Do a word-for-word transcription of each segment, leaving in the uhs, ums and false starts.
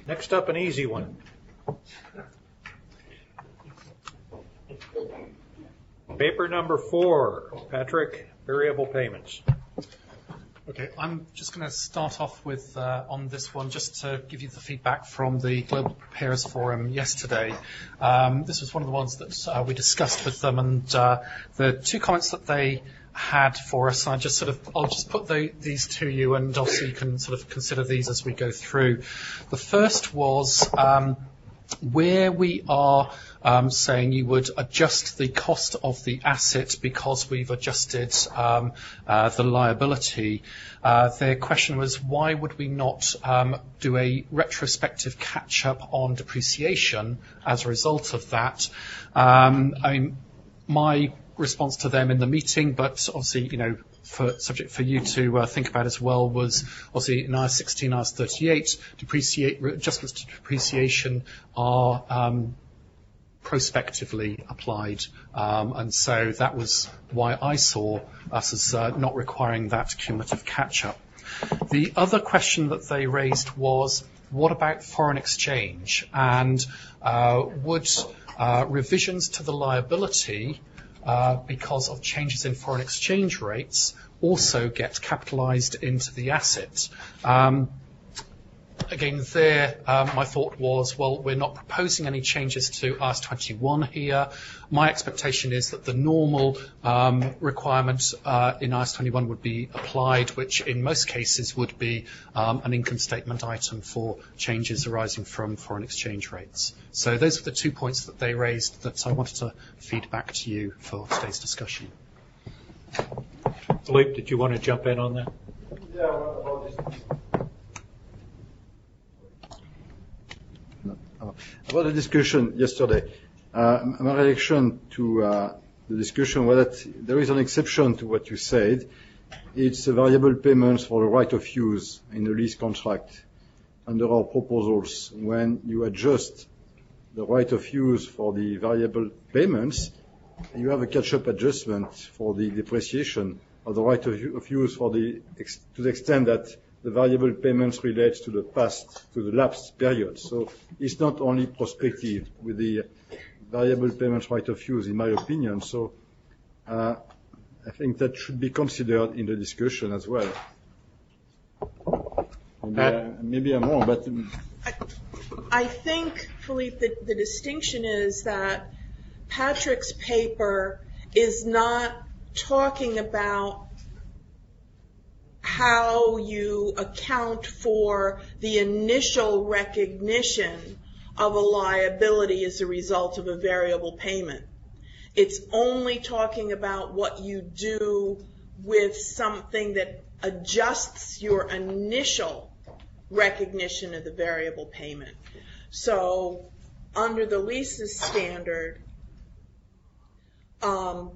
Next up, an easy one. Paper number four, Patrick, variable payments. Okay, I'm just going to start off with, uh, on this one, just to give you the feedback from the Global Preparers Forum yesterday. Um, this was one of the ones that uh, we discussed with them, and uh, the two comments that they had for us, I just sort of, I'll just put the, these to you, and also you can sort of consider these as we go through. The first was um, where we are Um, saying you would adjust the cost of the asset because we've adjusted um, uh, the liability. Uh, their question was, why would we not um, do a retrospective catch-up on depreciation as a result of that? Um, I mean, my response to them in the meeting, but obviously, you know, for subject for you to uh, think about as well, was obviously in I A S sixteen, I A S thirty-eight, depreciate, adjustments to depreciation are um, prospectively applied, um, and so that was why I saw us as uh, not requiring that cumulative catch-up. The other question that they raised was, what about foreign exchange, and uh, would uh, revisions to the liability uh, because of changes in foreign exchange rates also get capitalized into the asset? Um, Again, there, um, my thought was, well, we're not proposing any changes to I A S twenty-one here. My expectation is that the normal um, requirement uh, in I A S twenty-one would be applied, which in most cases would be um, an income statement item for changes arising from foreign exchange rates. So those were the two points that they raised that I wanted to feed back to you for today's discussion. Philippe, did you want to jump in on that? Yeah, well, about this. About the discussion yesterday, uh, my reaction to uh, the discussion was that there is an exception to what you said. It's a variable payments for the right of use in the lease contract. Under our proposals, when you adjust the right of use for the variable payments, you have a catch-up adjustment for the depreciation of the right of use for the to the extent that the variable payments relates to the past, to the lapsed period. So it's not only prospective with the variable payments right of use, in my opinion. So uh, I think that should be considered in the discussion as well. Maybe, uh, maybe I'm wrong, but I, I think, Philippe, the, the distinction is that Patrick's paper is not talking about how you account for the initial recognition of a liability as a result of a variable payment. It's only talking about what you do with something that adjusts your initial recognition of the variable payment. So under the leases standard, um,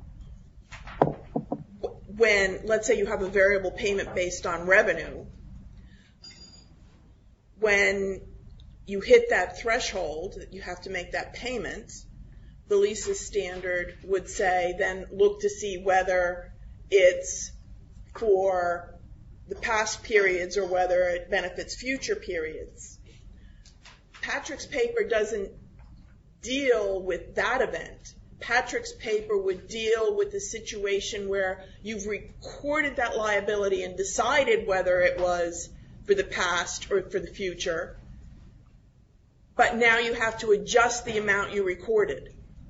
when, let's say you have a variable payment based on revenue, when you hit that threshold that you have to make that payment, the leases standard would say then look to see whether it's for the past periods or whether it benefits future periods. Patrick's paper doesn't deal with that event. Patrick's paper would deal with the situation where you've recorded that liability and decided whether it was for the past or for the future, but now you have to adjust the amount you recorded.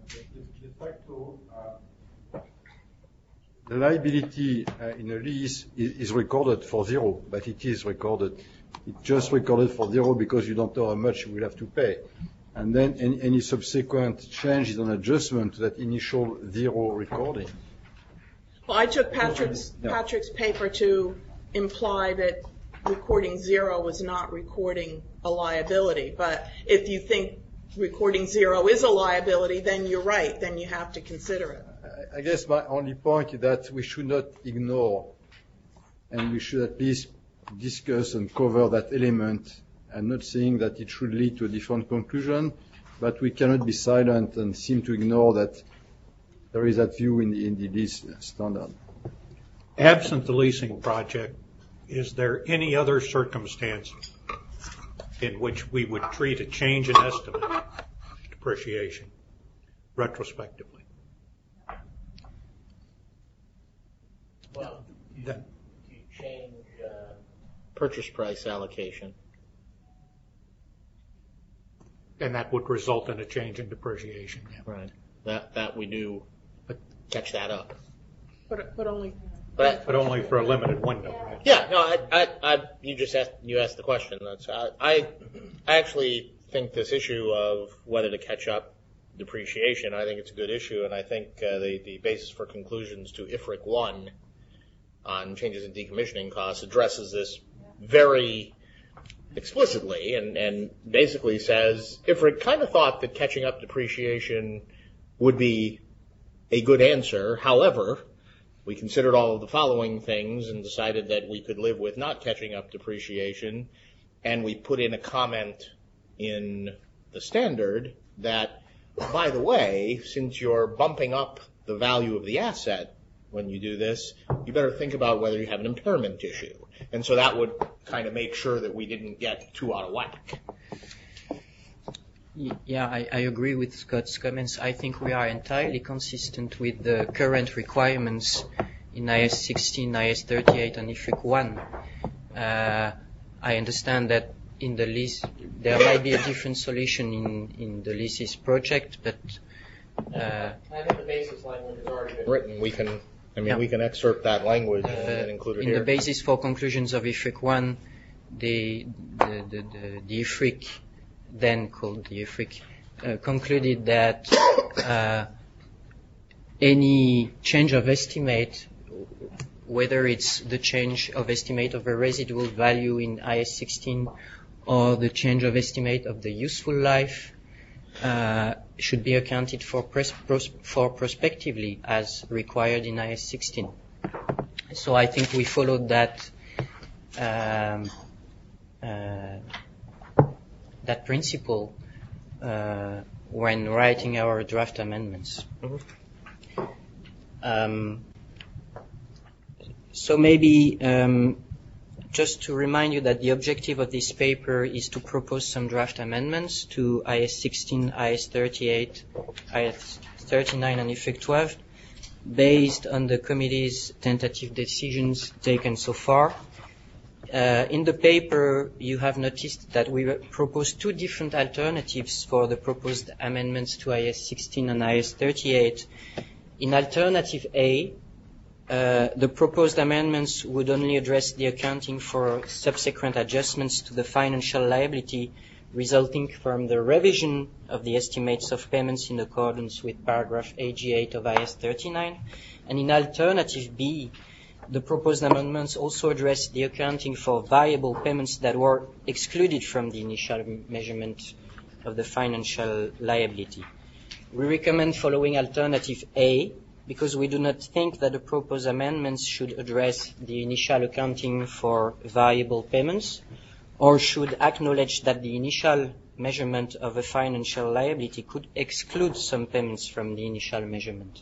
The liability uh, in a lease is, is recorded for zero, but it is recorded. It's just recorded for zero because you don't know how much you will have to pay. And then any, any subsequent change is an adjustment to that initial zero recording. Well, I took Patrick's, yeah. Patrick's paper to imply that recording zero was not recording a liability. But if you think recording zero is a liability, then you're right. Then you have to consider it. I guess my only point is that we should not ignore, and we should at least discuss and cover that element. I'm not saying that it should lead to a different conclusion, but we cannot be silent and seem to ignore that there is that view in the, in the lease standard. Absent the leasing project, is there any other circumstance in which we would treat a change in estimate depreciation retrospectively. Well, Then, you change uh, purchase price allocation. and that would result in a change in depreciation. Yeah. Right. That that we do catch that up. But, but only, But But only for a limited window, right? yeah, no, I, I, I you just asked you asked the question. That's I, I I actually think this issue of whether to catch up depreciation, I think it's a good issue, and I think uh, the the basis for conclusions to I F R I C one on changes in decommissioning costs addresses this very explicitly, and and basically says I F R I C kind of thought that catching up depreciation would be a good answer. However, we considered all of the following things and decided that we could live with not catching up depreciation, and we put in a comment in the standard that, by the way, since you're bumping up the value of the asset when you do this, you better think about whether you have an impairment issue. And so that would kind of make sure that we didn't get too out of whack. Yeah, I, I agree with Scott's comments. I think we are entirely consistent with the current requirements in I S sixteen, I S thirty-eight, and I F R I C one. Uh, I understand that in the lease, there might be a different solution in, in the leases project, but uh, I think the basis language has already been written. We can, I mean, Yeah. we can excerpt that language and, uh, and include it in here. the basis for conclusions of I F R I C one, the, the, the, the, the I F R I C, then called the I F R I C, uh, concluded that uh, any change of estimate, whether it's the change of estimate of a residual value in I S sixteen or the change of estimate of the useful life, uh, should be accounted for, pres- pros- for prospectively as required in I S sixteen. So I think we followed that um, uh, that principle uh, when writing our draft amendments. Mm-hmm. Um, so maybe um, just to remind you that the objective of this paper is to propose some draft amendments to I S sixteen, I S thirty-eight, I S thirty-nine, and I F R I C twelve based on the committee's tentative decisions taken so far. Uh, in the paper, you have noticed that we proposed two different alternatives for the proposed amendments to I S sixteen and I S thirty-eight. In alternative A, uh, the proposed amendments would only address the accounting for subsequent adjustments to the financial liability resulting from the revision of the estimates of payments in accordance with paragraph A G eight of I S thirty-nine. And in alternative B, the proposed amendments also address the accounting for variable payments that were excluded from the initial measurement of the financial liability. We recommend following alternative A because we do not think that the proposed amendments should address the initial accounting for variable payments or should acknowledge that the initial measurement of a financial liability could exclude some payments from the initial measurement.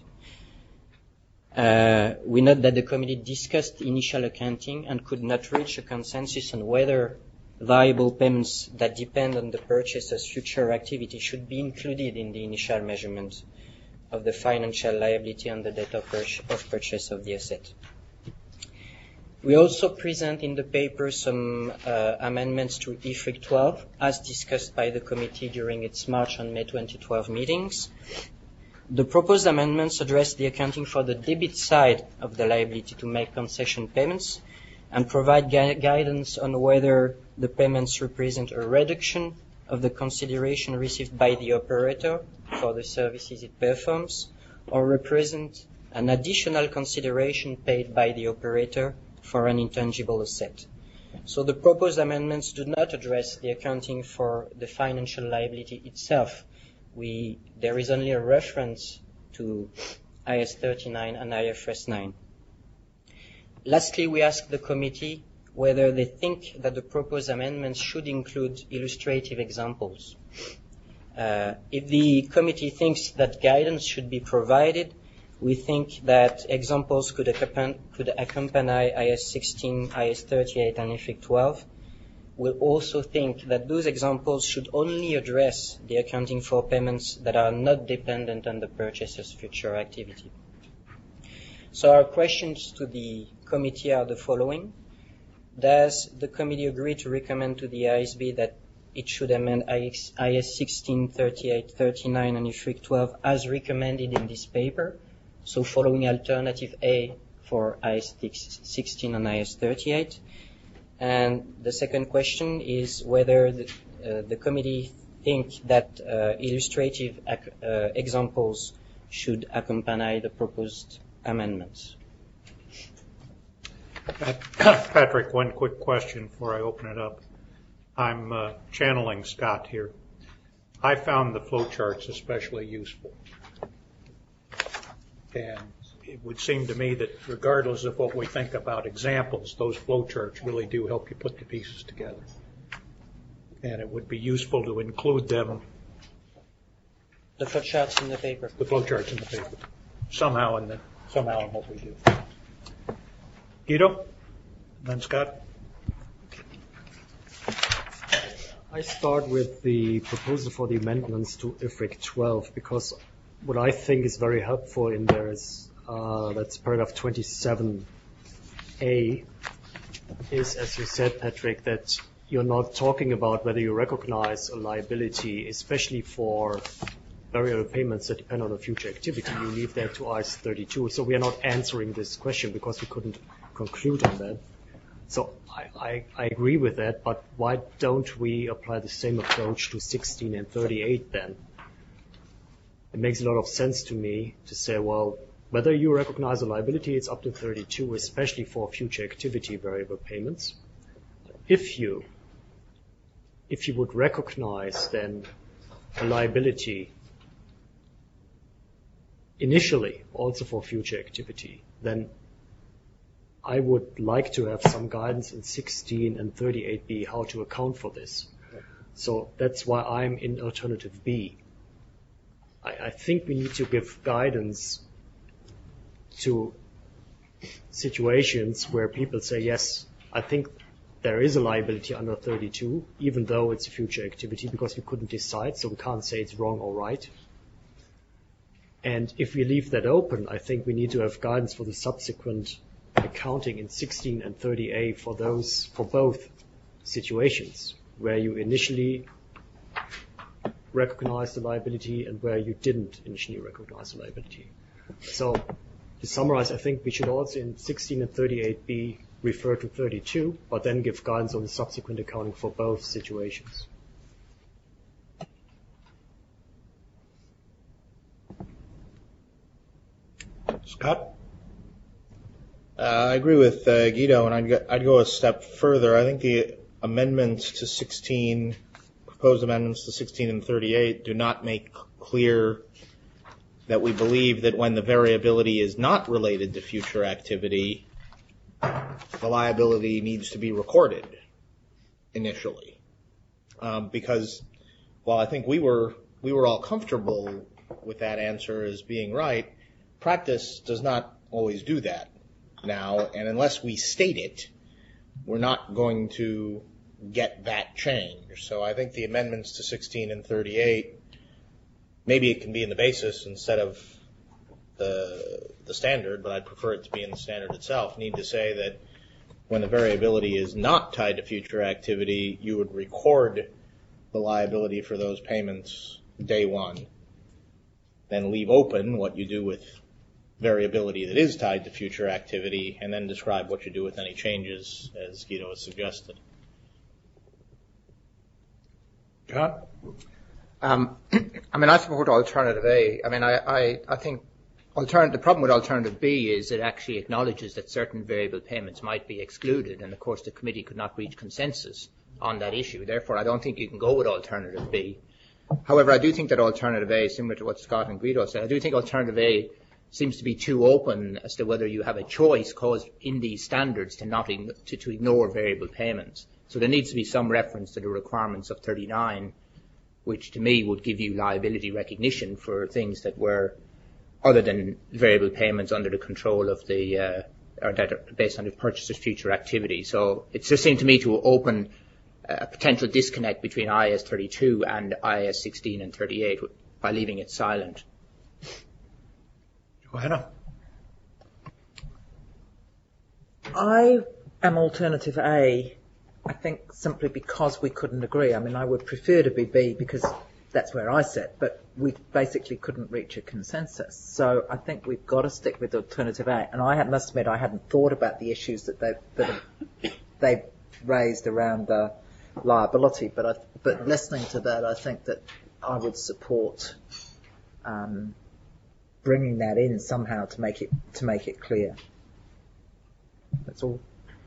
Uh, we note that the committee discussed initial accounting and could not reach a consensus on whether variable payments that depend on the purchaser's future activity should be included in the initial measurement of the financial liability on the date of, pur- of purchase of the asset. We also present in the paper some uh, amendments to I F R I C twelve as discussed by the committee during its March and May twenty twelve meetings. The proposed amendments address the accounting for the debit side of the liability to make concession payments and provide gui- guidance on whether the payments represent a reduction of the consideration received by the operator for the services it performs or represent an additional consideration paid by the operator for an intangible asset. So the proposed amendments do not address the accounting for the financial liability itself. We, there is only a reference to I S thirty-nine and I F R S nine. Lastly, we ask the committee whether they think that the proposed amendments should include illustrative examples. Uh, if the committee thinks that guidance should be provided, we think that examples could accompany, could accompany I S sixteen, I S thirty-eight, and I F R I C twelve. we also think that those examples should only address the accounting for payments that are not dependent on the purchaser's future activity. So our questions to the committee are the following. Does the committee agree to recommend to the I S B that it should amend I S sixteen, thirty-eight, thirty-nine, and I F R I C twelve as recommended in this paper? So following alternative A for I S sixteen and I S thirty-eight. And the second question is whether the, uh, the committee think that uh, illustrative ac- uh, examples should accompany the proposed amendments. Patrick, one quick question before I open it up. I'm uh, channeling Scott here. I found the flowcharts especially useful. And it would seem to me that regardless of what we think about examples, those flowcharts really do help you put the pieces together. And it would be useful to include them. The flowcharts in the paper. The flowcharts in the paper. Somehow in the somehow in what we do. Guido? Then Scott? I start with the proposal for the amendments to I F R I C twelve because what I think is very helpful in there is, uh, that's paragraph twenty-seven A, is, as you said, Patrick, that you're not talking about whether you recognize a liability, especially for variable payments that depend on a future activity. You leave that to I S thirty-two. So we are not answering this question because we couldn't conclude on that. So I, I, I agree with that, but why don't we apply the same approach to sixteen and thirty-eight then? It makes a lot of sense to me to say, well, whether you recognize a liability, it's up to thirty-two, especially for future activity variable payments. If you, if you would recognize then a liability initially also for future activity, then I would like to have some guidance in sixteen and thirty-eight B how to account for this. So that's why I'm in alternative B. I, I think we need to give guidance to situations where people say, yes, I think there is a liability under thirty-two, even though it's a future activity, because we couldn't decide, so we can't say it's wrong or right. And if we leave that open, I think we need to have guidance for the subsequent accounting in sixteen and thirty A for those, for both situations, where you initially recognize the liability and where you didn't initially recognize the liability. So to summarize, I think we should also in sixteen and thirty-eight B refer to thirty-two, but then give guidance on the subsequent accounting for both situations. Scott? Uh, I agree with uh, Guido, and I'd go, I'd go a step further. I think the amendments to sixteen, proposed amendments to sixteen and thirty-eight do not make clear that we believe that when the variability is not related to future activity, the liability needs to be recorded initially. Um, because while I think we were we were all comfortable with that answer as being right, practice does not always do that now, and unless we state it, we're not going to get that change. So I think the amendments to sixteen and thirty-eight, maybe it can be in the basis instead of the the standard, but I'd prefer it to be in the standard itself, need to say that when the variability is not tied to future activity, you would record the liability for those payments day one, then leave open what you do with variability that is tied to future activity, and then describe what you do with any changes, as Guido has suggested. John? Um, I mean, I support alternative A. I mean, I, I, I think alternative, the problem with alternative B is it actually acknowledges that certain variable payments might be excluded, and of course the committee could not reach consensus on that issue. Therefore, I don't think you can go with alternative B. However, I do think that alternative A, similar to what Scott and Guido said, I do think alternative A seems to be too open as to whether you have a choice caused in these standards to not ign- to, to ignore variable payments. So there needs to be some reference to the requirements of thirty-nine, which to me would give you liability recognition for things that were other than variable payments under the control of the, uh, or that are based on the purchaser's future activity. So it just seemed to me to open a potential disconnect between I A S thirty-two and I A S sixteen and thirty-eight by leaving it silent. Joanna? I am alternative A, I think simply because we couldn't agree. I mean, I would prefer to be B because that's where I sit, but we basically couldn't reach a consensus. So I think we've got to stick with alternative A. And I had, must admit, I hadn't thought about the issues that they that they've raised around uh, liability. But I, but listening to that, I think that I would support um, bringing that in somehow to make it to make it clear. That's all.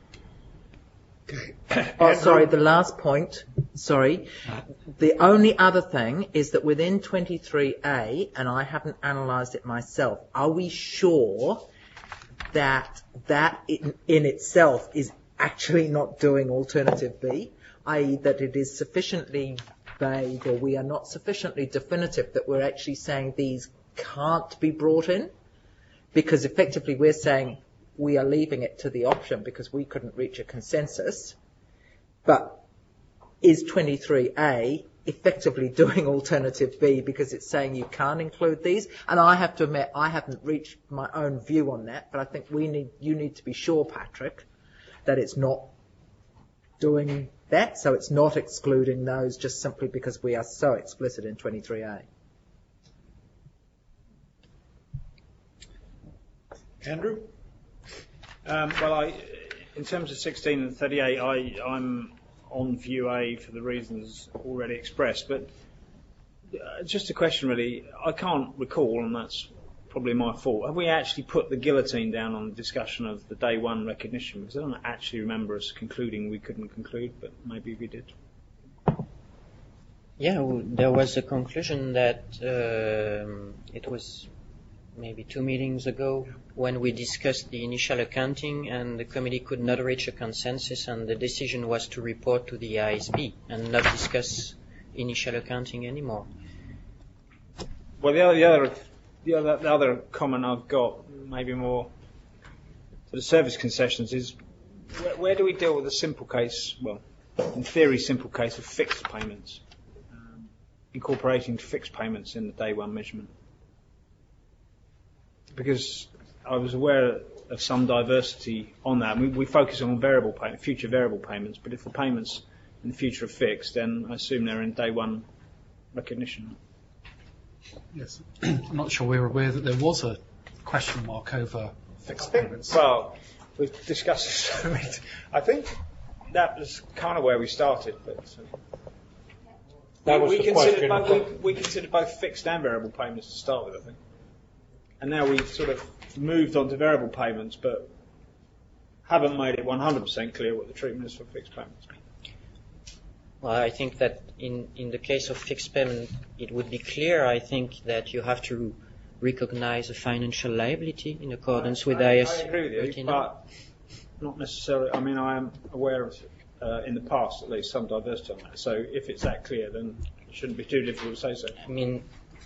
Okay. Oh, sorry, the last point, sorry. The only other thing is that within twenty-three A, and I haven't analysed it myself, are we sure that that in, in itself is actually not doing alternative B, that is that it is sufficiently vague, or we are not sufficiently definitive that we're actually saying these can't be brought in? Because effectively we're saying we are leaving it to the option because we couldn't reach a consensus. But is twenty-three A effectively doing alternative B because it's saying you can't include these? And I have to admit, I haven't reached my own view on that, but I think we need, you need to be sure, Patrick, that it's not doing that. So it's not excluding those just simply because we are so explicit in twenty-three A. Andrew? Um, well, I, in terms of sixteen and thirty-eight, I, I'm on view A for the reasons already expressed. But uh, just a question, really. I can't recall, and that's probably my fault. Have we actually put the guillotine down on the discussion of the day one recognition? Because I don't actually remember us concluding we couldn't conclude, but maybe we did. Yeah, well, there was a conclusion that um, it was maybe two meetings ago when we discussed the initial accounting, and the committee could not reach a consensus, and the decision was to report to the I S B and not discuss initial accounting anymore. Well, the other, the other, the other, the other comment I've got, maybe more for the service concessions, is where, where do we deal with a simple case? Well, in theory, simple case of fixed payments, um, incorporating fixed payments in the day one measurement. Because I was aware of some diversity on that. We, we focus on variable pay, future variable payments, but if the payments in the future are fixed, then I assume they're in day one recognition. Yes. I'm not sure we were aware that there was a question mark over fixed payments. Well, we've discussed this so many times. I think that was kind of where we started. But uh, That was we, the considered question. both, we, we considered both fixed and variable payments to start with, I think. And now we've sort of moved on to variable payments, but haven't made it one hundred percent clear what the treatment is for fixed payments. Well, I think that in, in the case of fixed payment, it would be clear, I think, that you have to recognize a financial liability in accordance with I, I S I agree with you, but not necessarily. I mean, I am aware of, uh, in the past at least, some diversity on that. So if it's that clear, then it shouldn't be too difficult to say so. I mean,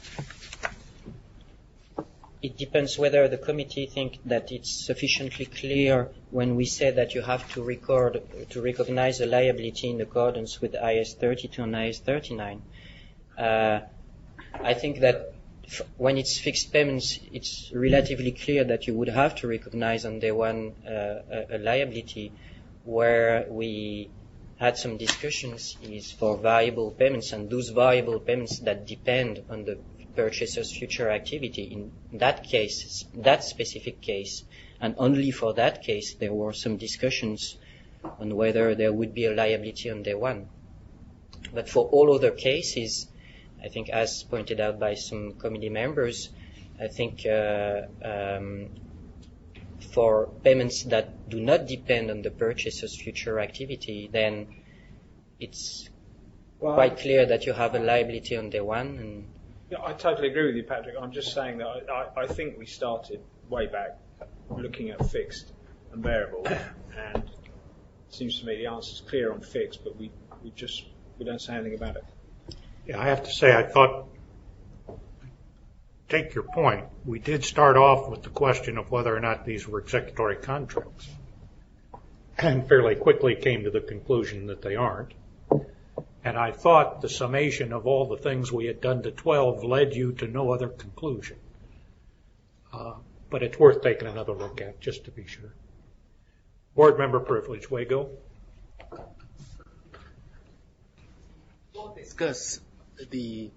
it depends whether the committee think that it's sufficiently clear when we say that you have to record, to recognize a liability in accordance with I S thirty-two and I S thirty-nine. Uh, I think that f- when it's fixed payments, it's relatively clear that you would have to recognize on day one uh, a, a liability. Where we had some discussions is for variable payments, and those variable payments that depend on the purchaser's future activity. In that case, that specific case, and only for that case, there were some discussions on whether there would be a liability on day one. But for all other cases, I think, as pointed out by some committee members, I think uh, um, for payments that do not depend on the purchaser's future activity, then it's well, quite clear that you have a liability on day one. And yeah, I totally agree with you, Patrick. I'm just saying that I, I, I think we started way back looking at fixed and variable, and it seems to me the answer's clear on fixed, but we, we just we don't say anything about it. Yeah, I have to say, I thought, take your point, we did start off with the question of whether or not these were executory contracts, and fairly quickly came to the conclusion that they aren't. And I thought the summation of all the things we had done to twelve led you to no other conclusion. Uh, but it's worth taking another look at, just to be sure. Board member privilege, Wago. We'll discuss the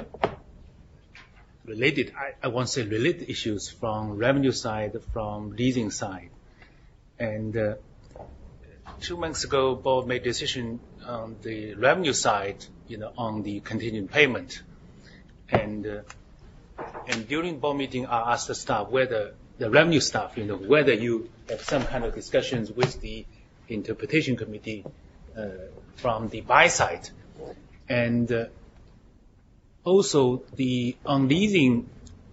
related, I, I won't say related issues from revenue side, from leasing side. And uh, two months ago, board made decision on the revenue side, you know, on the contingent payment. And uh, and during board meeting, I asked the staff whether the revenue staff, you know, whether you have some kind of discussions with the interpretation committee uh, from the buy side. And uh, also the on leasing,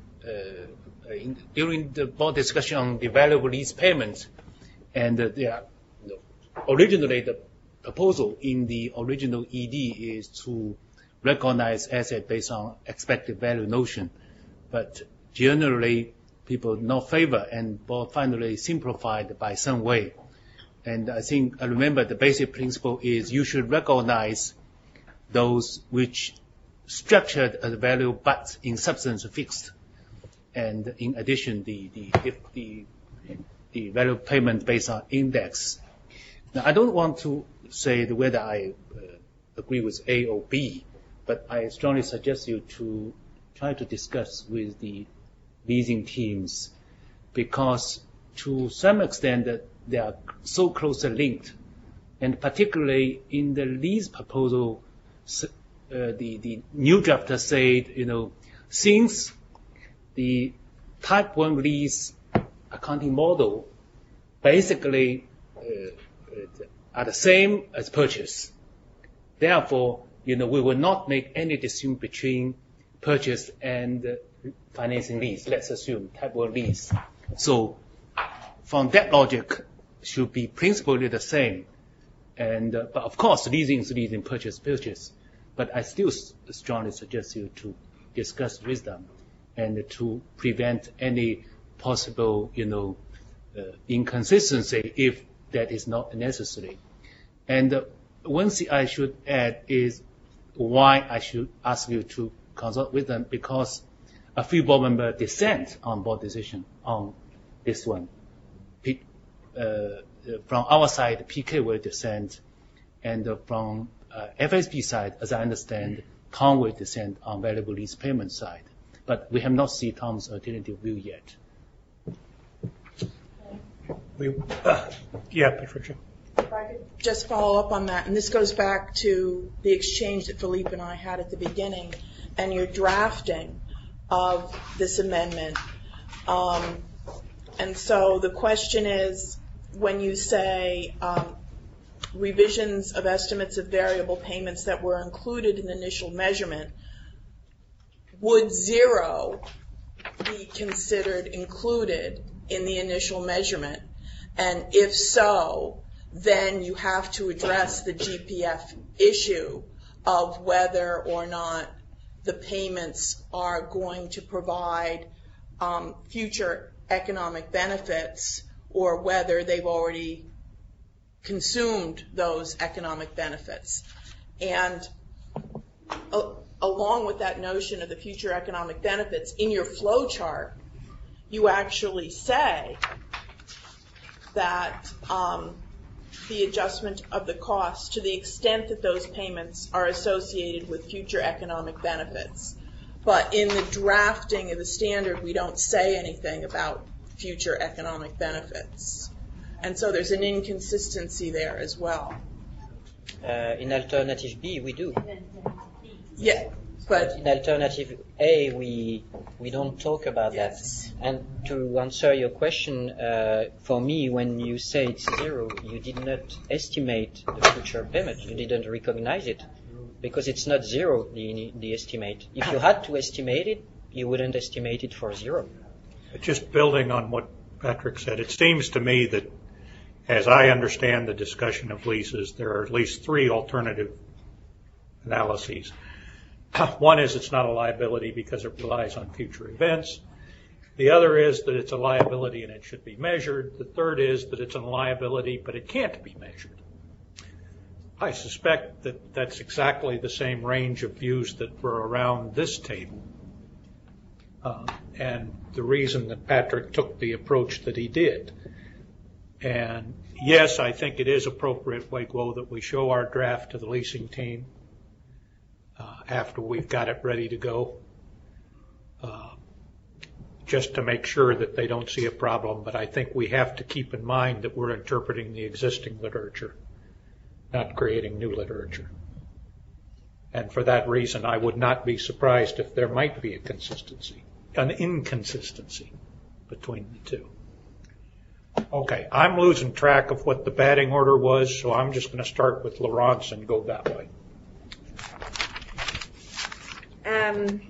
uh, in, during the board discussion on the variable lease payments, and uh, there, you know, originally the proposal in the original E D is to recognize asset based on expected value notion, but generally people not favor, and board finally simplified by some way. And I think I remember the basic principle is you should recognize those which structured as value but in substance fixed, and in addition the the if the the value payment based on index. Now I don't want to say whether I uh, agree with A or B, but I strongly suggest you to try to discuss with the leasing teams, because to some extent that they are so closely linked, and particularly in the lease proposal, uh, the, the new drafter said, you know, since the type one lease accounting model basically uh, are the same as purchase, therefore, you know, we will not make any distinction between purchase and uh, financing lease. Let's assume type one lease. So from that logic, should be principally the same. And uh, but of course, leasing is leasing, purchase purchase. But I still strongly suggest you to discuss with them and to prevent any possible, you know, uh, inconsistency if that is not necessary. And uh, one thing I should add is why I should ask you to consult with them, because a few board members dissent on board decision on this one. P, uh, from our side, P K will dissent, and uh, from uh, F S P side, as I understand, Tom will dissent on variable lease payment side. But we have not seen Tom's alternative view yet. We, uh, yeah, Patricia. If I could just follow up on that, and this goes back to the exchange that Philippe and I had at the beginning, and your drafting of this amendment. Um, and so the question is, when you say um, revisions of estimates of variable payments that were included in the initial measurement, would zero be considered included in the initial measurement? And if so, then you have to address the G P F issue of whether or not the payments are going to provide um, future economic benefits, or whether they've already consumed those economic benefits. And uh, along with that notion of the future economic benefits, in your flow chart, you actually say that um, the adjustment of the cost, to the extent that those payments are associated with future economic benefits. But in the drafting of the standard, we don't say anything about future economic benefits. And so there's an inconsistency there as well. Uh, in alternative B, we do. Yeah, but in alternative A, we we don't talk about yes. that. And to answer your question, uh, for me, when you say it's zero, you did not estimate the future payment. You didn't recognize it, because it's not zero, the, the estimate. If you had to estimate it, you wouldn't estimate it for zero. Just building on what Patrick said, it seems to me that, as I understand the discussion of leases, there are at least three alternative analyses. One is it's not a liability because it relies on future events. The other is that it's a liability and it should be measured. The third is that it's a liability but it can't be measured. I suspect that that's exactly the same range of views that were around this table. Uh, and the reason that Patrick took the approach that he did. And yes, I think it is appropriate, Waigwo, that we show our draft to the leasing team uh, after we've got it ready to go, uh, just to make sure that they don't see a problem. But I think we have to keep in mind that we're interpreting the existing literature, not creating new literature. And for that reason, I would not be surprised if there might be a consistency, an inconsistency between the two. Okay, I'm losing track of what the batting order was, so I'm just going to start with Laurence and go that way. Um,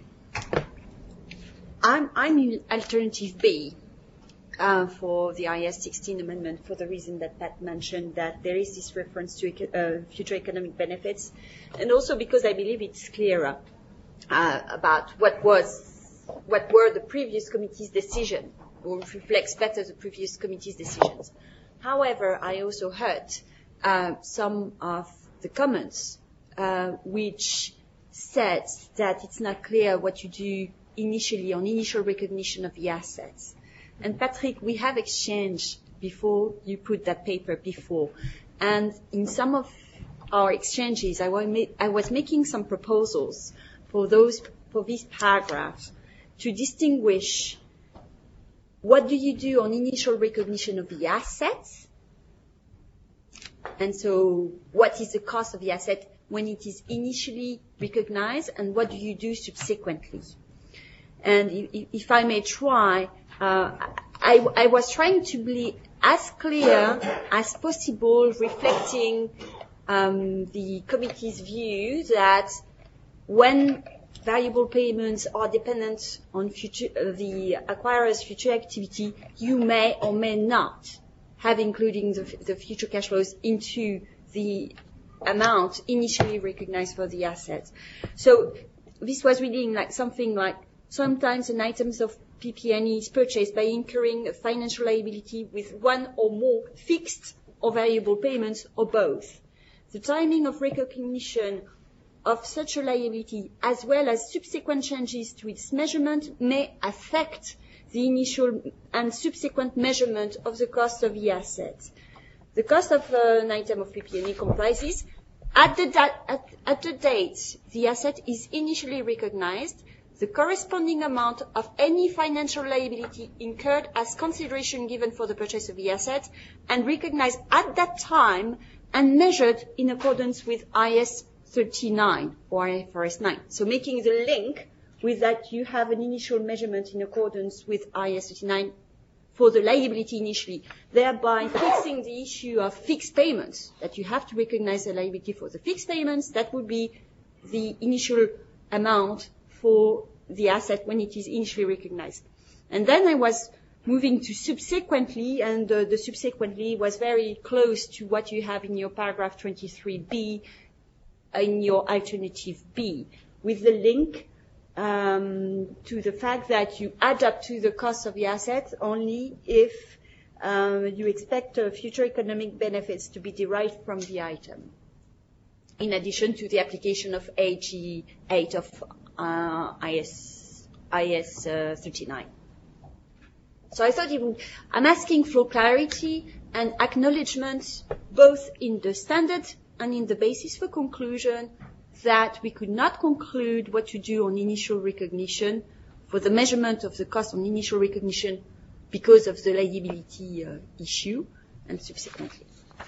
I'm, I'm in alternative B uh, for the I S sixteen amendment for the reason that Pat mentioned, that there is this reference to uh, future economic benefits, and also because I believe it's clearer uh, about what was, what were the previous committee's decision, or reflects better the previous committee's decisions. However, I also heard uh, some of the comments uh, which said that it's not clear what you do initially on initial recognition of the assets. And Patrick, we have exchanged before you put that paper before. And in some of our exchanges, I was, ma- I was making some proposals for those, for these paragraphs to distinguish what do you do on initial recognition of the assets? And so what is the cost of the asset when it is initially recognized, and what do you do subsequently? And if, if I may try, uh, I, I was trying to be as clear as possible, reflecting um, the committee's view that when variable payments are dependent on future, uh, the acquirer's future activity, you may or may not have including the, the future cash flows into the amount initially recognized for the asset. So this was reading like something like, sometimes an item of P P and E is purchased by incurring a financial liability with one or more fixed or variable payments, or both. The timing of recognition of such a liability, as well as subsequent changes to its measurement, may affect the initial and subsequent measurement of the cost of the asset. The cost of uh, an item of P P and E comprises, at the, da- at, at the date the asset is initially recognized, the corresponding amount of any financial liability incurred as consideration given for the purchase of the asset, and recognized at that time and measured in accordance with I S thirty-nine or I F R S nine. So making the link with that you have an initial measurement in accordance with I S thirty-nine for the liability initially, thereby fixing the issue of fixed payments, that you have to recognize the liability for the fixed payments. That would be the initial amount for the asset when it is initially recognized. And then I was moving to subsequently, and uh, the subsequently was very close to what you have in your paragraph twenty-three B, in your alternative B, with the link um, to the fact that you add up to the cost of the asset only if um, you expect uh, future economic benefits to be derived from the item, in addition to the application of A G eight of uh, I S, I S uh, thirty-nine. So I thought it would, I'm asking for clarity and acknowledgement, both in the standard and in the basis for conclusion, that we could not conclude what to do on initial recognition for the measurement of the cost on initial recognition because of the liability uh, issue, and subsequently.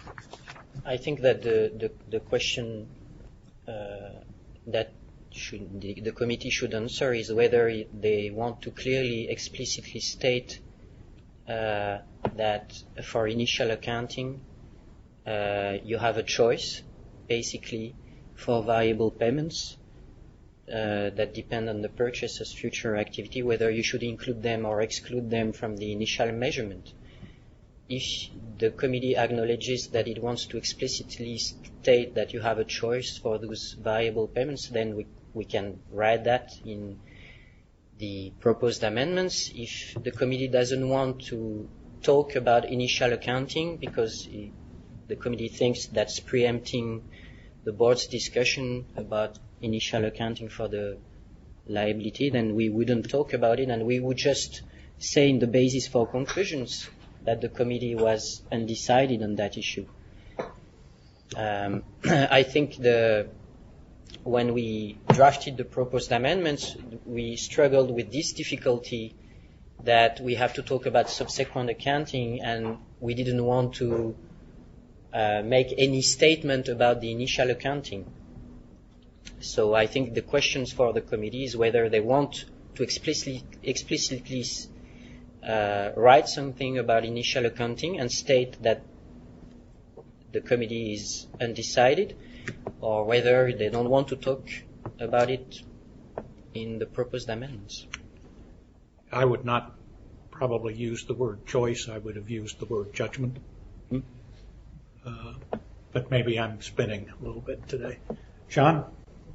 I think that the, the, the question uh, that should, the, the committee should answer is whether they want to clearly, explicitly state uh, that for initial accounting, uh, you have a choice, basically, for variable payments uh, that depend on the purchaser's future activity, whether you should include them or exclude them from the initial measurement. If the committee acknowledges that it wants to explicitly state that you have a choice for those variable payments, then we, we can write that in the proposed amendments. If the committee doesn't want to talk about initial accounting because it, the committee thinks that's preempting the board's discussion about initial accounting for the liability, then we wouldn't talk about it, and we would just say in the basis for conclusions that the committee was undecided on that issue. Um, I think the when we drafted the proposed amendments, we struggled with this difficulty that we have to talk about subsequent accounting, and we didn't want to uh, make any statement about the initial accounting. So I think the questions for the committee is whether they want to explicitly, explicitly uh, write something about initial accounting and state that the committee is undecided, or whether they don't want to talk about it in the proposed amendments. I would not probably use the word choice. I would have used the word judgment. Hmm? Uh, but maybe I'm spinning a little bit today. John?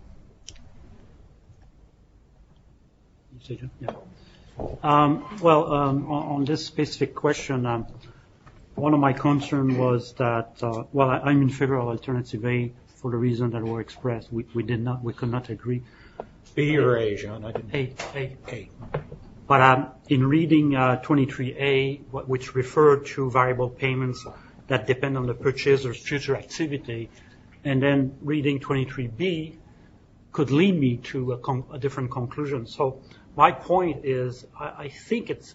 Yeah. Um, well, um, on, on this specific question, um, one of my concerns was that, uh, well, I, I'm in favor of alternative A for the reason that were expressed. We, we did not, we could not agree. B or A, John? I didn't. A, A. A. But um, in reading uh, twenty-three A, which referred to variable payments that depend on the purchaser's future activity, and then reading twenty-three B could lead me to a, con- a different conclusion. So my point is, I, I think it's,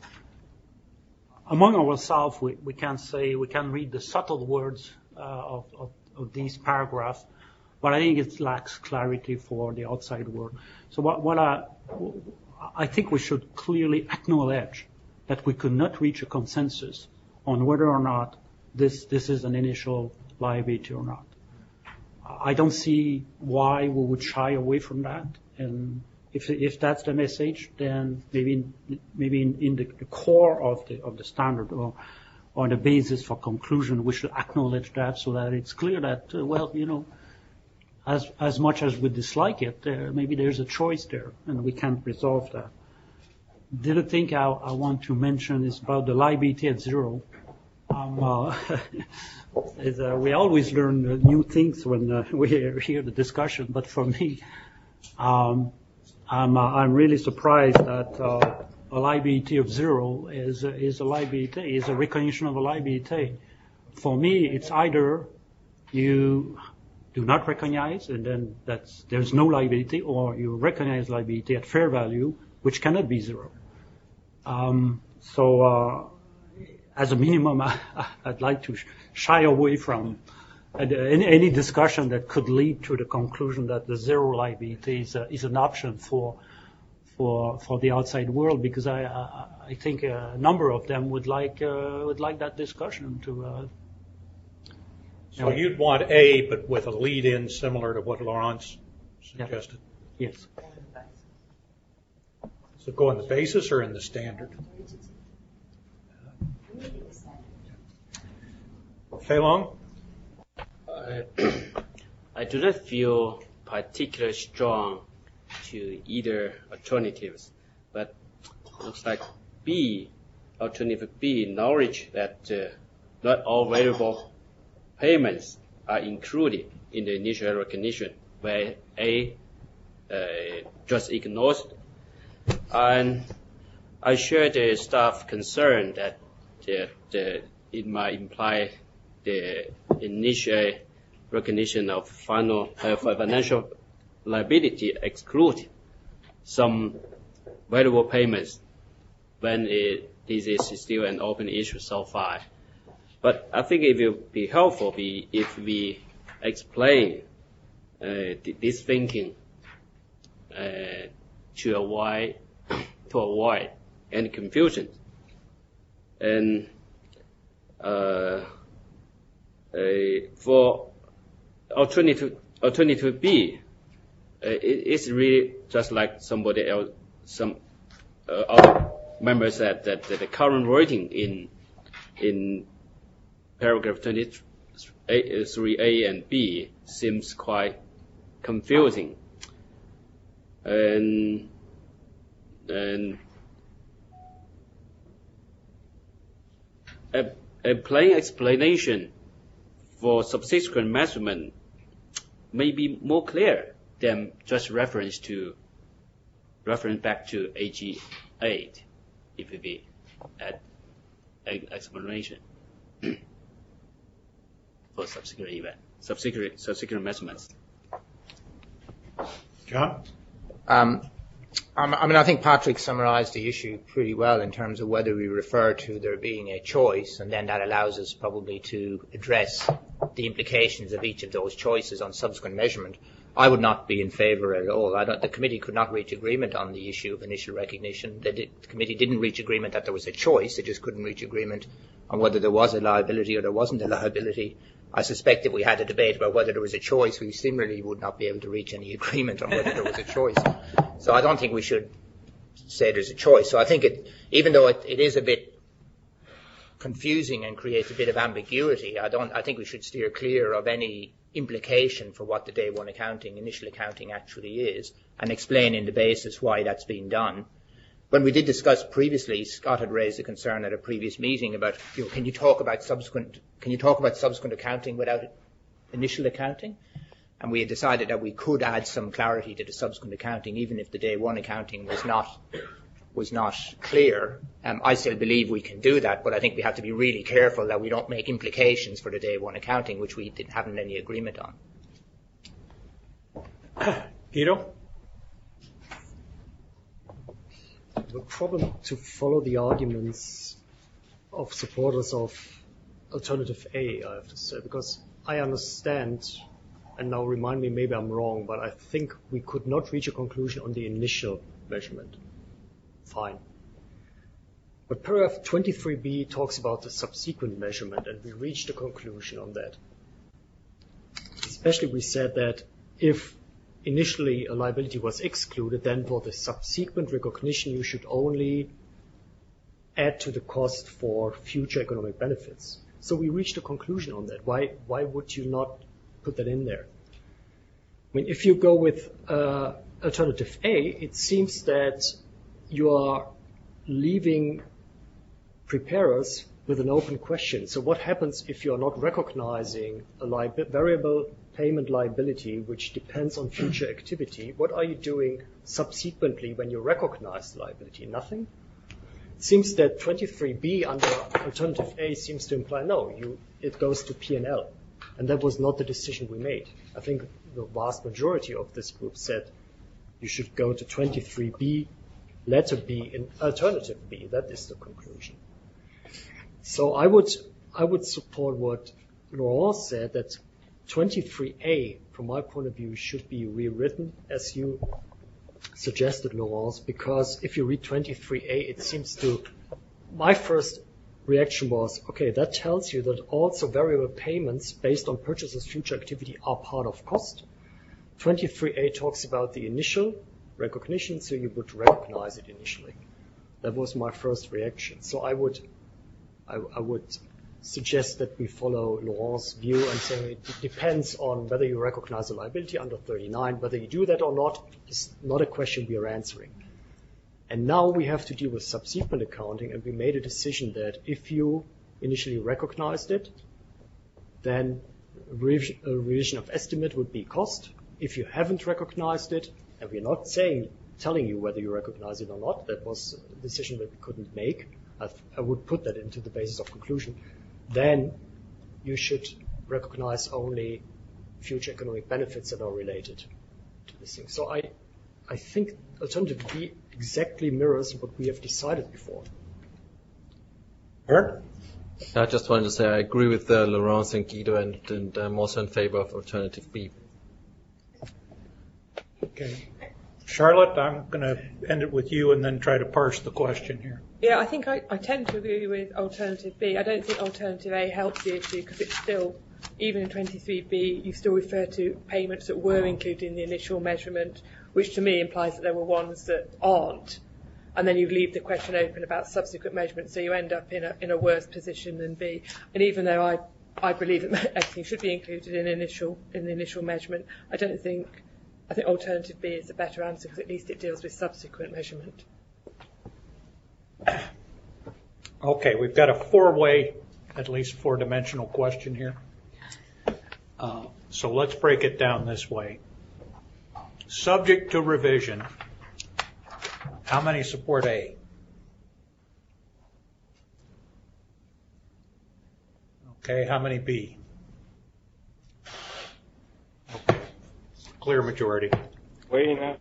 among ourselves, we, we can say, we can read the subtle words uh, of, of, of these paragraphs, but I think it lacks clarity for the outside world. So what, what I, I think we should clearly acknowledge that we could not reach a consensus on whether or not this, this is an initial liability or not. I don't see why we would shy away from that. And if, if that's the message, then maybe, maybe in, in the, the core of the, of the standard or, or the basis for conclusion, we should acknowledge that so that it's clear that, uh, well, you know, as, as much as we dislike it, uh, maybe there's a choice there and we can't resolve that. The other thing I, I want to mention is about the liability at zero. Um, uh, is, uh, we always learn uh, new things when uh, we hear the discussion, but for me, um, I'm, uh, I'm really surprised that uh, a liability of zero is, uh, is a liability, is a recognition of a liability. For me, it's either you do not recognize, and then that's, there's no liability, or you recognize liability at fair value, which cannot be zero. Um, so, uh, as a minimum, I, I'd like to shy away from any, any discussion that could lead to the conclusion that the zero liability is, a, is an option for for for the outside world, because I I, I think a number of them would like uh, would like that discussion to. Uh, so you know, you'd want A, but with a lead-in similar to what Laurence suggested. Yeah. Yes. So go on the basis or in the standard? Fei Long? Uh, I do not feel particularly strong to either alternatives, but it looks like B, alternative B, acknowledge that uh, not all variable payments are included in the initial recognition, where A uh, just ignores it. And I share the staff concern that the, the, it might imply the initial recognition of final uh, financial liability exclude some variable payments when it, this is still an open issue so far. But I think it will be helpful be if we explain uh, th- this thinking uh, to avoid to avoid any confusion. And uh, Uh, for alternative alternative B, uh, it, it's really just like somebody else, some uh, other members said that, that the current wording in in paragraph twenty-three A and B seems quite confusing, and and a, a plain explanation for subsequent measurement may be more clear than just reference to reference back to A G eight, if we add explanation for subsequent event, subsequent subsequent measurements. John? Um, I mean, I think Patrick summarised the issue pretty well in terms of whether we refer to there being a choice, and then that allows us probably to address the implications of each of those choices on subsequent measurement. I would not be in favour at all. I don't, the committee could not reach agreement on the issue of initial recognition. The, the committee didn't reach agreement that there was a choice. They just couldn't reach agreement on whether there was a liability or there wasn't a liability. I suspect if we had a debate about whether there was a choice, we similarly would not be able to reach any agreement on whether there was a choice. So I don't think we should say there's a choice. So I think it, even though it, it is a bit confusing and creates a bit of ambiguity, I don't, I think we should steer clear of any implication for what the day one accounting, initial accounting actually is, and explain in the basis why that's being done. When we did discuss previously, Scott had raised a concern at a previous meeting about, you know, can you talk about subsequent, can you talk about subsequent accounting without initial accounting? And we had decided that we could add some clarity to the subsequent accounting, even if the day one accounting was not was not clear. Um, I still believe we can do that, but I think we have to be really careful that we don't make implications for the day one accounting, which we didn't have any agreement on. Guido? The problem to follow the arguments of supporters of alternative A, I have to say, because I understand, and now remind me, maybe I'm wrong, but I think we could not reach a conclusion on the initial measurement. Fine. But paragraph twenty-three B talks about the subsequent measurement, and we reached a conclusion on that. Especially we said that if initially a liability was excluded, then for the subsequent recognition you should only add to the cost for future economic benefits. So we reached a conclusion on that. Why, why would you not put that in there? I mean, if you go with uh, alternative A, it seems that you are leaving preparers with an open question. So what happens if you are not recognizing a liab- variable payment liability which depends on future activity? What are you doing subsequently when you recognize the liability? Nothing? It seems that twenty-three B under alternative A seems to imply no, you, it goes to P and L. And that was not the decision we made. I think the vast majority of this group said you should go to twenty-three B, letter B, in alternative B. That is the conclusion. So I would I would support what Laurent said, that twenty-three A, from my point of view, should be rewritten as you suggested, Laurent, because if you read twenty-three A, it seems to, my first reaction was, okay, that tells you that also variable payments based on purchaser's future activity are part of cost. twenty-three A talks about the initial recognition, so you would recognize it initially. That was my first reaction. So I would I, I would suggest that we follow Laurent's view and say it depends on whether you recognize a liability under thirty-nine. Whether you do that or not is not a question we are answering. And now we have to deal with subsequent accounting, and we made a decision that if you initially recognized it, then a revision, a revision of estimate would be cost. If you haven't recognized it, and we're not saying, telling you whether you recognize it or not, that was a decision that we couldn't make. I, I would put that into the basis of conclusion. Then you should recognize only future economic benefits that are related to this thing. So I, I think alternative B exactly mirrors what we have decided before. Bert? I just wanted to say I agree with uh, Laurence and Guido, and, and I'm also in favor of alternative B. Okay. Charlotte, I'm going to end it with you and then try to parse the question here. Yeah, I think I, I tend to agree with alternative B. I don't think alternative A helps the issue because it's still, even in twenty-three B, you still refer to payments that were included in the initial measurement, which to me implies that there were ones that aren't. And then you leave the question open about subsequent measurements, so you end up in a, in a worse position than B. And even though I, I believe that everything should be included in initial, in the initial measurement, I don't think, I think alternative B is a better answer because at least it deals with subsequent measurement. Okay, we've got a four-way, at least four-dimensional question here. Uh, so let's break it down this way. Subject to revision, how many support A? Okay, how many B? Okay, clear majority. Wayne, uh,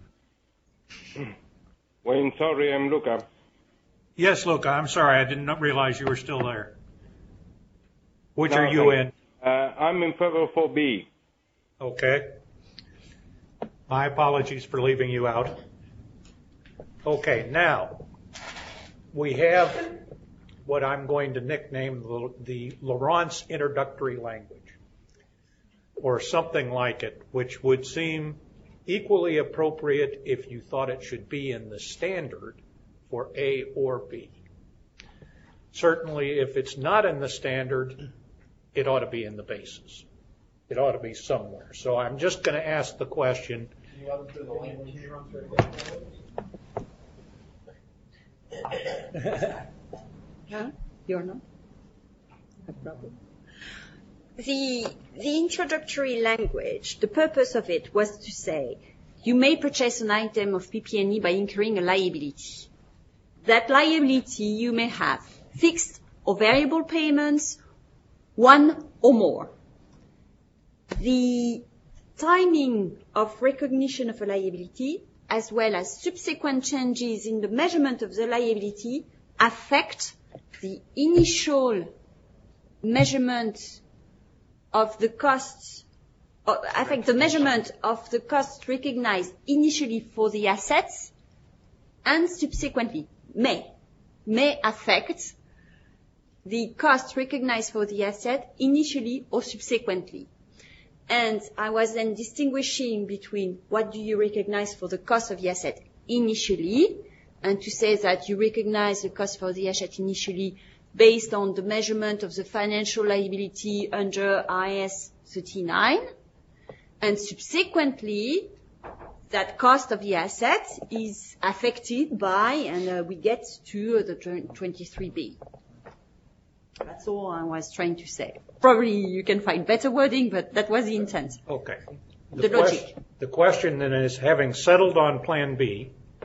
Wayne, sorry, I'm Luca. Yes, Luca, I'm sorry, I didn't realize you were still there. Which No, are you thank- in? Uh, I'm in favor for B. Okay. My apologies for leaving you out. Okay, now, we have what I'm going to nickname the, the Laurent's introductory language, or something like it, which would seem equally appropriate if you thought it should be in the standard for A or B. Certainly, if it's not in the standard, it ought to be in the basis. It ought to be somewhere. So I'm just going to ask the question. Huh? You're not? No problem. The, the introductory language, the purpose of it was to say, you may purchase an item of P P and E by incurring a liability. That liability you may have fixed or variable payments, one or more. The timing of recognition of a liability, as well as subsequent changes in the measurement of the liability, affect the initial measurement of the costs, or affect the measurement of the costs recognized initially for the assets, and subsequently may, may affect the costs recognized for the asset initially or subsequently. And I was then distinguishing between what do you recognize for the cost of the asset initially, and to say that you recognize the cost for the asset initially based on the measurement of the financial liability under I S thirty-nine, and subsequently that cost of the asset is affected by, and uh, we get to the twenty-three B. That's all I was trying to say. Probably you can find better wording, but that was the intent. Okay. The, The logic. question, the question then is, having settled on Plan B,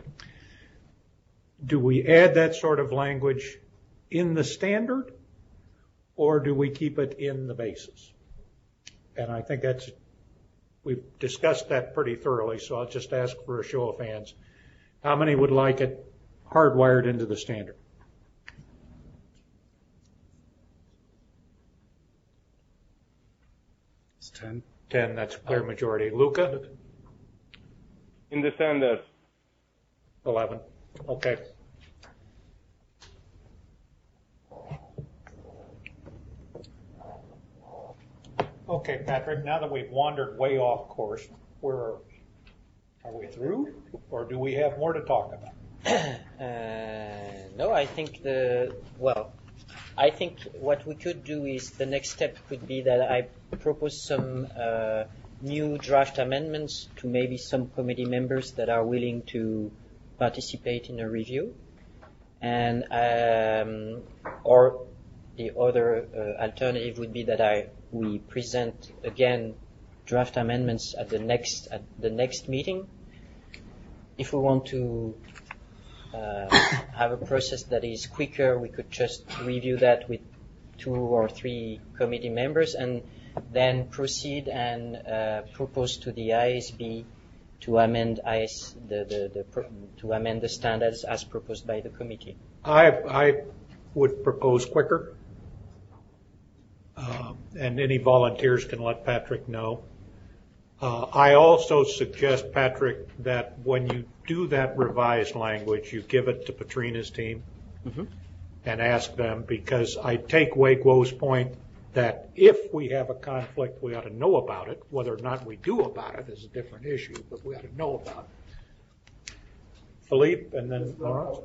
do we add that sort of language in the standard, or do we keep it in the basis? And I think that's, we've discussed that pretty thoroughly, so I'll just ask for a show of hands. How many would like it hardwired into the standard? It's ten. Ten, that's a clear majority. Luca? In the standard. Eleven. Okay. Okay, Patrick, now that we've wandered way off course, where are we? Are we through, or do we have more to talk about? Uh, no, I think the, well, I think what we could do is the next step could be that I propose some uh, new draft amendments to maybe some committee members that are willing to participate in a review. And, um, or the other uh, alternative would be that I, we present again draft amendments at the next, at the next meeting. If we want to uh, have a process that is quicker, we could just review that with two or three committee members and then proceed and uh, propose to the I S B to amend I S, the, the, the pro, to amend the standards as proposed by the committee. I, I would propose quicker, uh, and any volunteers can let Patrick know. Uh, I also suggest, Patrick, that when you do that revised language, you give it to Patrina's team mm-hmm. and ask them, because I take Wei Guo's point that if we have a conflict, we ought to know about it. Whether or not we do about it is a different issue, but we ought to know about it. Philippe, and then Laurent.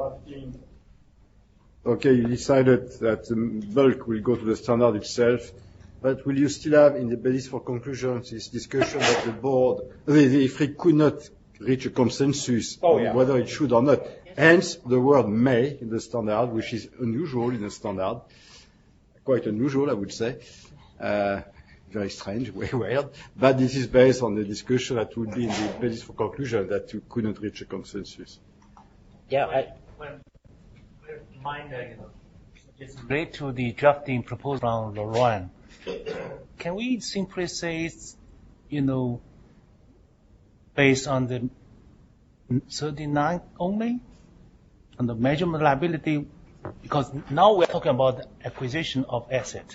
Okay, you decided that the bulk will go to the standard itself, but will you still have in the basis for conclusions this discussion that the board, the, the I F R I C could not reach a consensus Oh, on yeah. whether it should or not? Hence, the word may in the standard, which is unusual in the standard, quite unusual, I would say. Uh, very strange, very weird. But this is based on the discussion that would be in the basis for conclusion that you couldn't reach a consensus. Yeah, I, When, mind, uh, you know, it's related to the drafting proposal from Laurent. Can we simply say, you know, based on the thirty-nine only, on the measurement liability, because now we're talking about the acquisition of asset.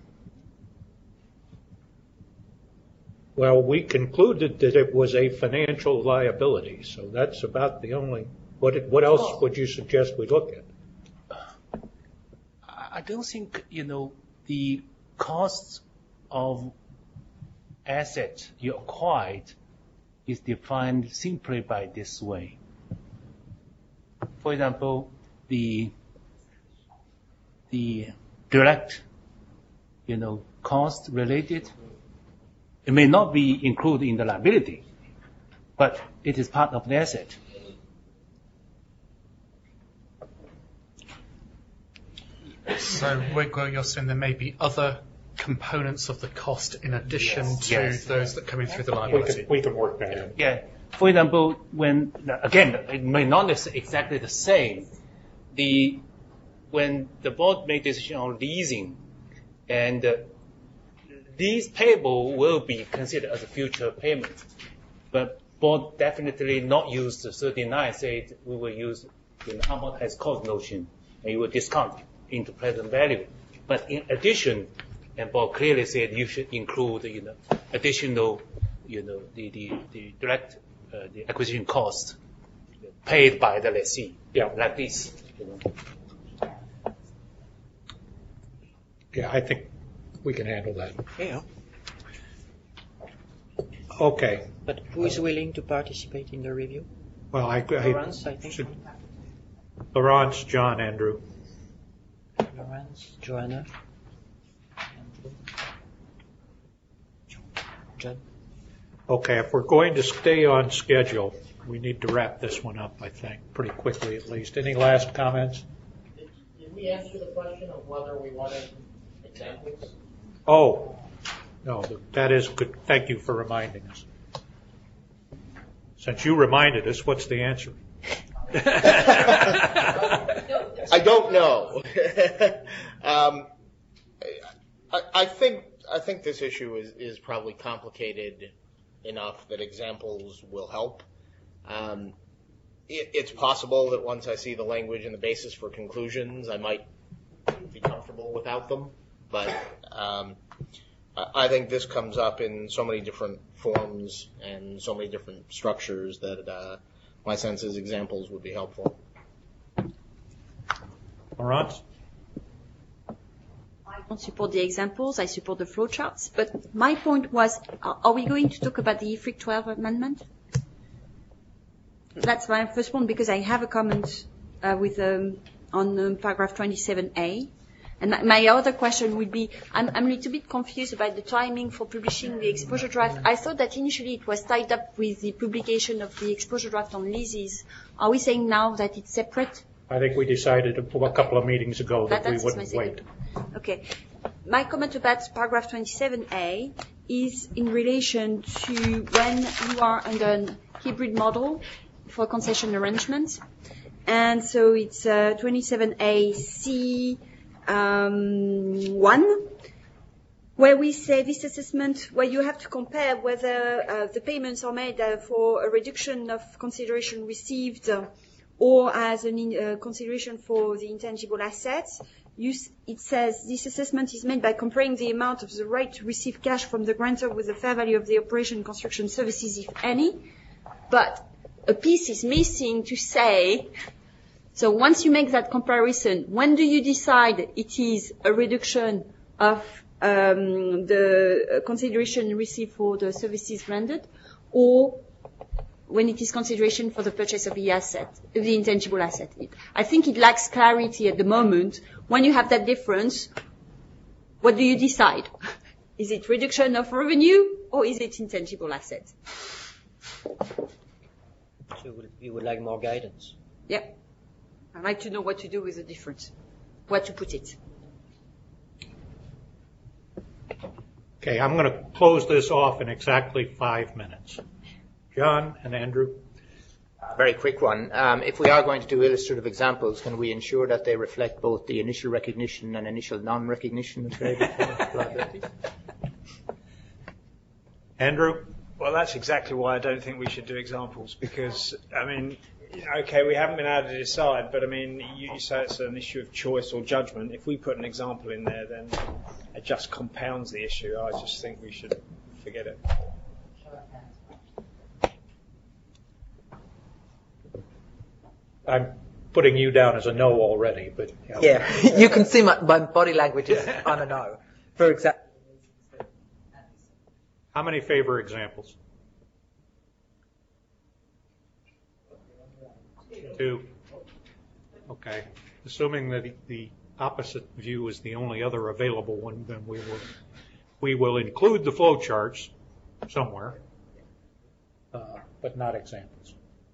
Well, we concluded that it was a financial liability, so that's about the only, what, what else would you suggest we look at? I don't think, you know, the cost of asset you acquired is defined simply by this way. For example, the the direct, you know, cost related, it may not be included in the liability, but it is part of the asset. So, Wiggo, you're saying there may be other components of the cost in addition Yes. to Yes. those that come in through the We liability. can, we can work that in. Yeah. For example, when, again, it may not be exactly the same. The, when the board made decision on leasing, and uh, these payable will be considered as a future payment. But board definitely not use the thirty-nine, say we will use the amortized cost notion, and you will discount into present value. But in addition, and board clearly said you should include, you know, additional, you know, the, the, the direct, uh, the acquisition cost paid by the lessee. Yeah. Like this, you know. Yeah, I think we can handle that. yeah. Okay. But who is willing to participate in the review? Well, I, I, Laurence, I think. should, Laurence, John, Andrew. Laurence, Joanna, Andrew, John. Okay, if we're going to stay on schedule, we need to wrap this one up, I think, pretty quickly at least. Any last comments? Did, did we answer the question of whether we wanted examples? Oh, no, that is good. Thank you for reminding us. Since you reminded us, what's the answer? I don't know. um, I, I think I think this issue is, is probably complicated enough that examples will help. Um, it, it's possible that once I see the language and the basis for conclusions, I might be comfortable without them. But um, I, I think this comes up in so many different forms and so many different structures that uh, my sense is examples would be helpful. Laurence? I don't support the examples, I support the flowcharts. But my point was, are are we going to talk about the I F R I C twelve amendment? That's my first point, because I have a comment uh, with um, on um, paragraph twenty-seven A. And my, my other question would be, I'm, I'm a little bit confused about the timing for publishing the exposure draft. I thought that initially it was tied up with the publication of the exposure draft on leases. Are we saying now that it's separate? I think we decided a, a couple of meetings ago that, That- we that's my wouldn't second. wait. Okay. My comment about paragraph twenty-seven A is in relation to when you are under a hybrid model for concession arrangements. And so it's uh, twenty-seven A C um, one, where we say this assessment, where you have to compare whether uh, the payments are made uh, for a reduction of consideration received uh, or as a uh, consideration for the intangible assets. You, it says this assessment is made by comparing the amount of the right to receive cash from the grantor with the fair value of the operation construction services, if any. But a piece is missing to say, so once you make that comparison, when do you decide it is a reduction of um, the consideration received for the services rendered, or when it is consideration for the purchase of the asset, the intangible asset? I think it lacks clarity at the moment. When you have that difference, what do you decide? Is it reduction of revenue or is it intangible asset? So you would, you would like more guidance? Yeah. I'd like to know what to do with the difference, where to put it. Okay, I'm going to close this off in exactly five minutes. John and Andrew. Very quick one. Um, if we are going to do illustrative examples, can we ensure that they reflect both the initial recognition and initial non-recognition of variable liabilities? Andrew? Well, that's exactly why I don't think we should do examples, because, I mean, okay, we haven't been able to decide, but I mean, you, you say it's an issue of choice or judgment. If we put an example in there, then it just compounds the issue. I just think we should forget it. I'm putting you down as a no already, but you know. Yeah, you can see my, my body language is on a no. For example. How many favor examples? Two. Okay. Assuming that the opposite view is the only other available one, then we will we will include the flow charts somewhere, uh, but not examples.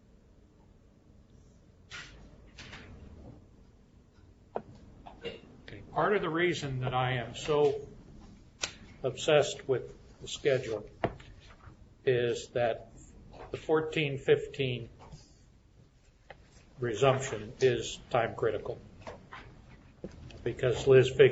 Okay. Part of the reason that I am so obsessed with the schedule is that the fourteen fifteen resumption is time critical, because Liz figured